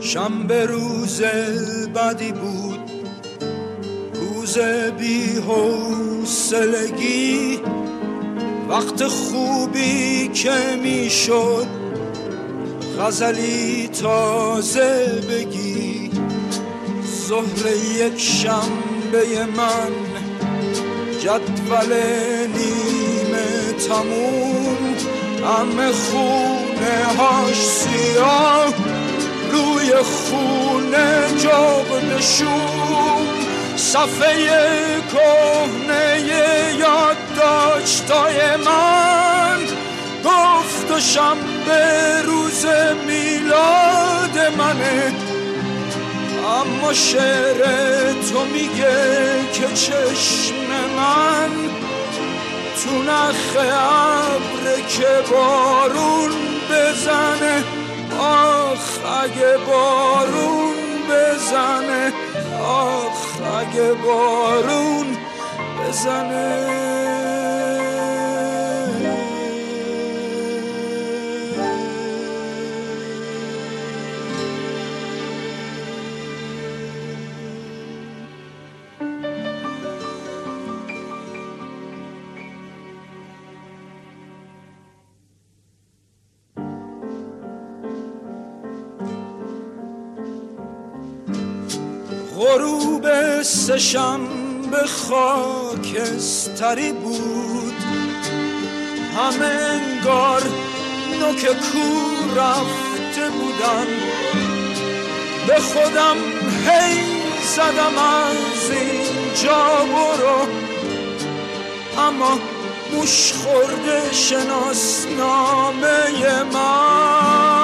شنبه روز بدی بود، روز بی حوصلگی، وقت خوبی که میشد غزلی تازه بگی. ظهر یک شنبه من، جدول نیمه تموم، همه خونه هاش سیاه، روی خونه جغدشون، صفحه کهنه یادداشتای من. گفت و شنبه روز میلاد منه، اما شعر تو میگه که چشم من تو نخ ابر که بارون بزنه. آخ اگه بارون بزنه، آخ اگه بارون بزنه. غروب سه‌شنبه خاکستری بود، همه انگار نوک کور رفته بودن. به خودم هی زدم از اینجا برو، اما موش خورده شناسنامه من.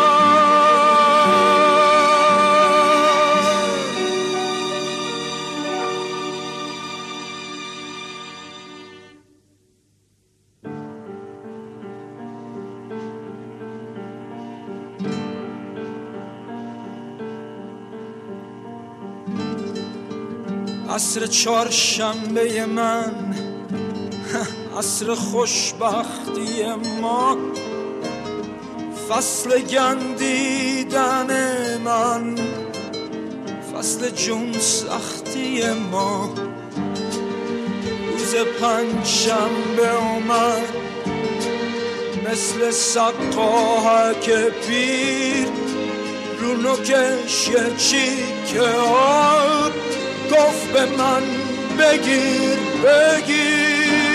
عصر چهارشنبه من، عصر خوشبختی ما، فصل گندیدن من، فصل جون سختی ما. روز پنجشنبه اومد مثل سقاهک پیر، رو نوکش یه چیکه آب، گفت به من بگیر بگیر.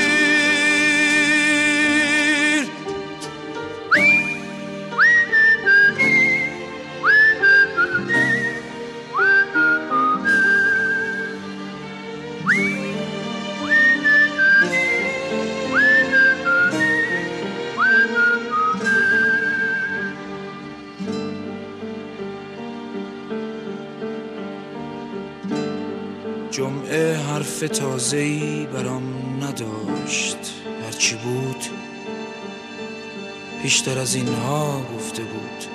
جمعه حرف تازه‌ای برام نداشت، هرچی بود پیشتر از اینها گفته بود.